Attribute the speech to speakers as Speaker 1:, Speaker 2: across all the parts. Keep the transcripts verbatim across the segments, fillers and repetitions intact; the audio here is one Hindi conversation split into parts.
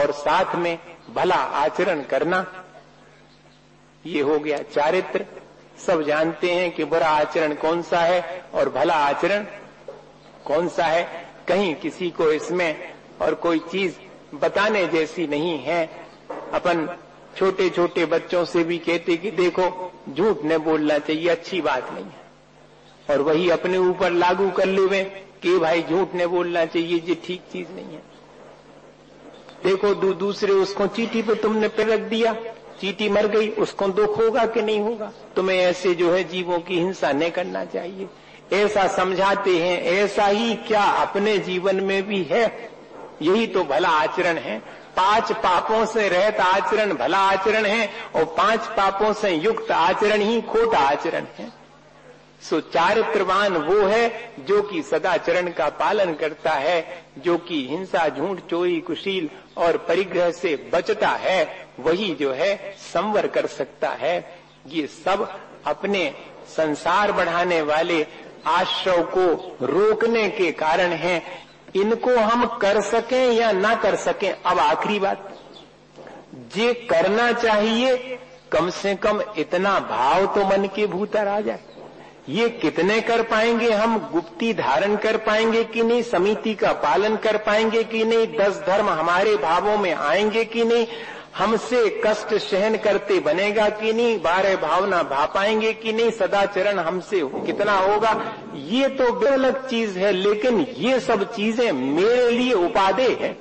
Speaker 1: और साथ में भला आचरण करना, ये हो गया चारित्र। सब जानते हैं कि बुरा आचरण कौन सा है और भला आचरण कौन सा है। कहीं किसी को इसमें और कोई चीज बताने जैसी नहीं है। अपन छोटे छोटे बच्चों से भी कहते कि देखो झूठ न बोलना चाहिए, अच्छी बात नहीं है, और वही अपने ऊपर लागू कर लेवे कि भाई झूठ न बोलना चाहिए, ये ठीक चीज नहीं है। देखो दू, दूसरे उसको चींटी पे तुमने पे रख दिया, चींटी मर गई, उसको दुख होगा कि नहीं होगा। तुम्हें ऐसे जो है जीवों की हिंसा नहीं करना चाहिए, ऐसा समझाते हैं। ऐसा ही क्या अपने जीवन में भी है। यही तो भला आचरण है। पांच पापों से रहित आचरण भला आचरण है, और पांच पापों से युक्त आचरण ही खोटा आचरण है। सो चारित्रवान वो है जो कि सदाचरण का पालन करता है, जो कि हिंसा, झूठ, चोरी, कुशील और परिग्रह से बचता है, वही जो है संवर कर सकता है। ये सब अपने संसार बढ़ाने वाले आश्रव को रोकने के कारण हैं। इनको हम कर सकें या ना कर सकें, अब आखिरी बात, जे करना चाहिए कम से कम इतना भाव तो मन के भीतर आ जाए। ये कितने कर पाएंगे हम? गुप्ती धारण कर पाएंगे कि नहीं? समिति का पालन कर पाएंगे कि नहीं? दस धर्म हमारे भावों में आएंगे कि नहीं? हमसे कष्ट सहन करते बनेगा कि नहीं? बारह भावना भा पाएंगे कि नहीं? सदाचरण हमसे हो, कितना होगा? ये तो बेअलग चीज है, लेकिन ये सब चीजें मेरे लिए उपादेय है।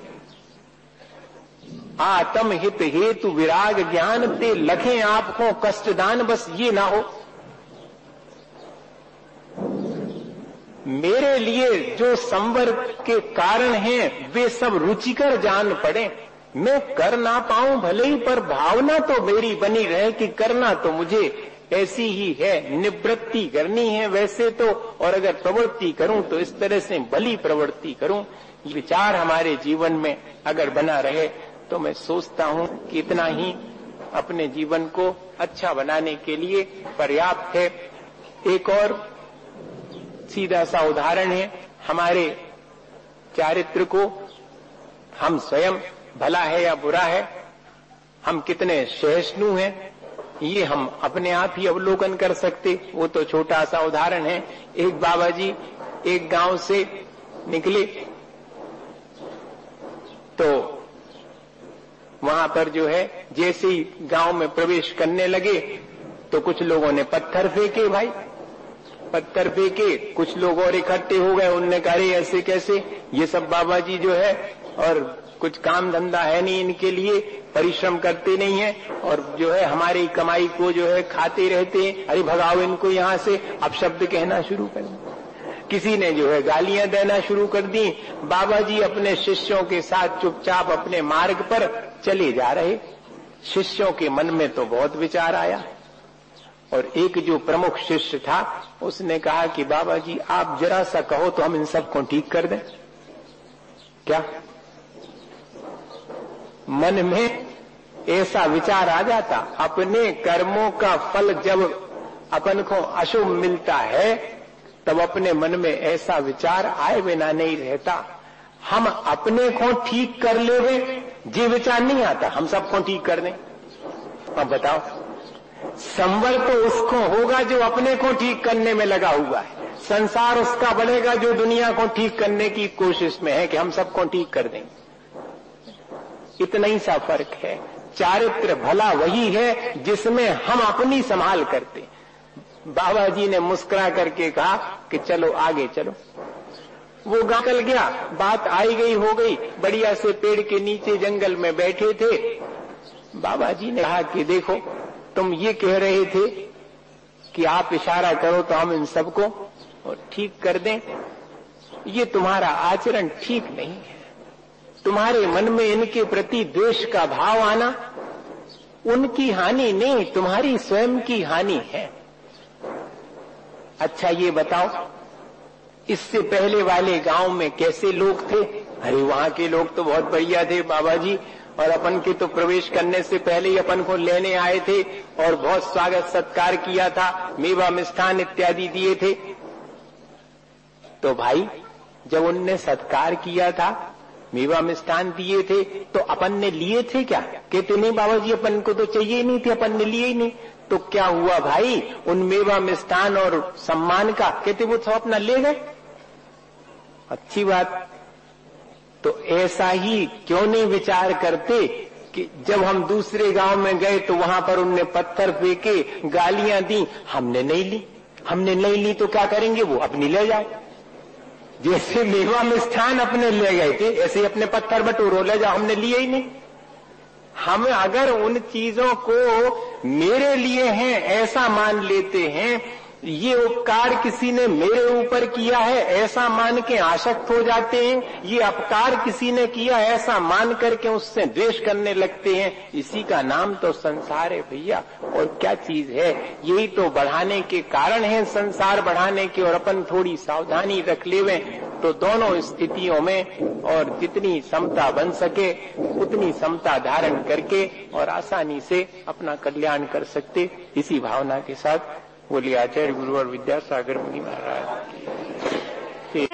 Speaker 1: आत्म हित हेतु विराग ज्ञान ते लखें आपको कष्टदान, बस ये ना हो। मेरे लिए जो संवर के कारण हैं वे सब रुचिकर जान पड़े। मैं कर ना पाऊं भले ही, पर भावना तो मेरी बनी रहे कि करना तो मुझे ऐसी ही है, निवृत्ति करनी है वैसे तो, और अगर प्रवृत्ति करूं तो इस तरह से भली प्रवृत्ति करूं। विचार हमारे जीवन में अगर बना रहे तो मैं सोचता हूं कि इतना ही अपने जीवन को अच्छा बनाने के लिए पर्याप्त है। एक और सीधा सा उदाहरण है हमारे चारित्र को, हम स्वयं भला है या बुरा है, हम कितने सहिष्णु हैं, ये हम अपने आप ही अवलोकन कर सकते। वो तो छोटा सा उदाहरण है। एक बाबा जी एक गांव से निकले तो वहां पर जो है जैसे ही गांव में प्रवेश करने लगे तो कुछ लोगों ने पत्थर फेंके, भाई पत्थर फेंके, कुछ लोग और इकट्ठे हो गए। उनने कहा ऐसे कैसे, ये सब बाबा जी जो है और कुछ काम धंधा है नहीं इनके लिए, परिश्रम करते नहीं है, और जो है हमारी कमाई को जो है खाते रहते हैं, अरे भगाओ इनको यहां से। अब शब्द कहना शुरू कर दिया, किसी ने जो है गालियां देना शुरू कर दी। बाबा जी अपने शिष्यों के साथ चुपचाप अपने मार्ग पर चले जा रहे। शिष्यों के मन में तो बहुत विचार आया, और एक जो प्रमुख शिष्य था उसने कहा कि बाबा जी आप जरा सा कहो तो हम इन सबको ठीक कर दें। क्या मन में ऐसा विचार आ जाता? अपने कर्मों का फल जब अपन को अशुभ मिलता है तब अपने मन में ऐसा विचार आए बिना नहीं रहता। हम अपने को ठीक कर लेवे, ये विचार नहीं आता हम सबको ठीक कर दें। अब बताओ, संवर तो उसको होगा जो अपने को ठीक करने में लगा हुआ है, संसार उसका बढ़ेगा जो दुनिया को ठीक करने की कोशिश में है कि हम सबको ठीक कर देंगे। इतना ही सा फर्क है। चारित्र भला वही है जिसमें हम अपनी संभाल करते। बाबा जी ने मुस्कुरा करके कहा कि चलो आगे चलो। वो गांव चल गया, बात आई गई हो गई। बढ़िया से पेड़ के नीचे जंगल में बैठे थे। बाबा जी ने कहा कि देखो तुम ये कह रहे थे कि आप इशारा करो तो हम इन सबको और ठीक कर दें, ये तुम्हारा आचरण ठीक नहीं है। तुम्हारे मन में इनके प्रति द्वेष का भाव आना उनकी हानि नहीं, तुम्हारी स्वयं की हानि है। अच्छा ये बताओ, इससे पहले वाले गांव में कैसे लोग थे? अरे वहां के लोग तो बहुत बढ़िया थे बाबा जी, और अपन के तो प्रवेश करने से पहले ही अपन को लेने आए थे और बहुत स्वागत सत्कार किया था, मेवा मिष्ठान इत्यादि दिए थे। तो भाई जब उनने सत्कार किया था मेवा मिष्ठान दिए थे तो अपन ने लिए थे क्या? कहते नहीं बाबा जी अपन को तो चाहिए ही नहीं थे, अपन ने लिए ही नहीं। तो क्या हुआ भाई उन मेवा मिष्ठान और सम्मान का? कहते वो सब अपना ले गए। अच्छी बात। तो ऐसा ही क्यों नहीं विचार करते कि जब हम दूसरे गांव में गए तो वहां पर उनने पत्थर फेंके, गालियां दी, हमने नहीं ली। हमने नहीं ली तो क्या करेंगे? वो अपनी ले जाए। जैसे मेवा मिष्ठान अपने ले गए थे ऐसे अपने पत्थर बटोरो ले जाओ, हमने लिए ही नहीं। हम अगर उन चीजों को मेरे लिए हैं ऐसा मान लेते हैं, ये उपकार किसी ने मेरे ऊपर किया है ऐसा मान के आसक्त हो जाते हैं, ये अपकार किसी ने किया ऐसा मान करके उससे द्वेष करने लगते हैं, इसी का नाम तो संसार है भैया। और क्या चीज है? यही तो बढ़ाने के कारण है, संसार बढ़ाने के। और अपन थोड़ी सावधानी रख लेवे तो दोनों स्थितियों में और जितनी समता बन सके उतनी समता धारण करके और आसानी से अपना कल्याण कर सकते। इसी भावना के साथ बोलिए आचार्य गुरु और विद्यासागर मुनि महाराज।